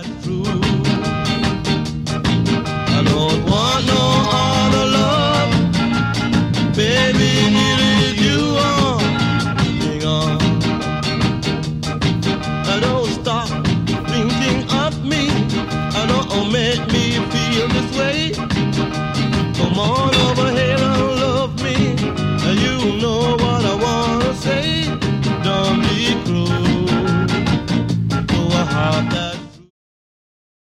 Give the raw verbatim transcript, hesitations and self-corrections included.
true. I don't want no other love, baby, it is you on. Hang on. I don't stop thinking of me. I don't make me feel this way. Come on over here and love me. You know